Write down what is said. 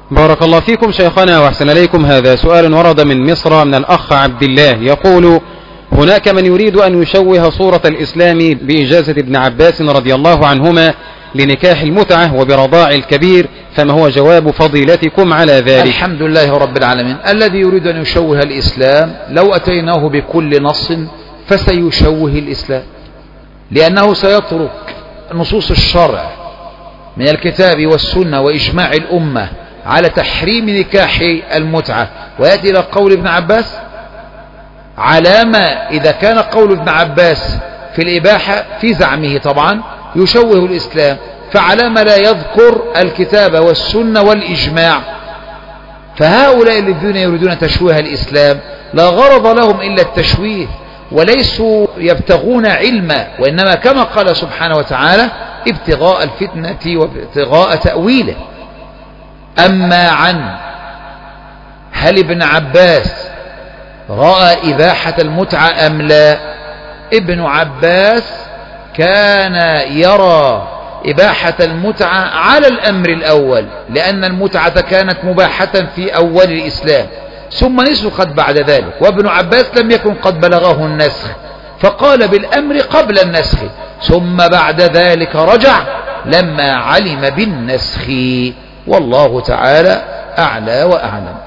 بارك الله فيكم شيخنا وأحسن إليكم. هذا سؤال ورد من مصر من الأخ عبد الله يقول: هناك من يريد أن يشوه صورة الإسلام بإجازة ابن عباس رضي الله عنهما لنكاح المتعة وبرضاع الكبير، فما هو جواب فضيلتكم على ذلك؟ الحمد لله رب العالمين. الذي يريد أن يشوه الإسلام لو أتيناه بكل نص فسيشوه الإسلام، لأنه سيترك نصوص الشرع من الكتاب والسنة وإجماع الأمة على تحريم نكاح المتعة ويأتي إلى قول ابن عباس. علامة إذا كان قول ابن عباس في الإباحة في زعمه طبعا يشوه الإسلام، فعلامة لا يذكر الكتاب والسنة والإجماع. فهؤلاء الذين يريدون تشويه الإسلام لا غرض لهم إلا التشويه، وليسوا يبتغون علما، وإنما كما قال سبحانه وتعالى ابتغاء الفتنة وابتغاء تأويله. أما عن هل ابن عباس رأى إباحة المتعة أم لا، ابن عباس كان يرى إباحة المتعة على الأمر الأول، لأن المتعة كانت مباحة في أول الإسلام ثم نسخت بعد ذلك، وابن عباس لم يكن قد بلغه النسخ فقال بالأمر قبل النسخ، ثم بعد ذلك رجع لما علم بالنسخ. والله تعالى أعلى وأعلم.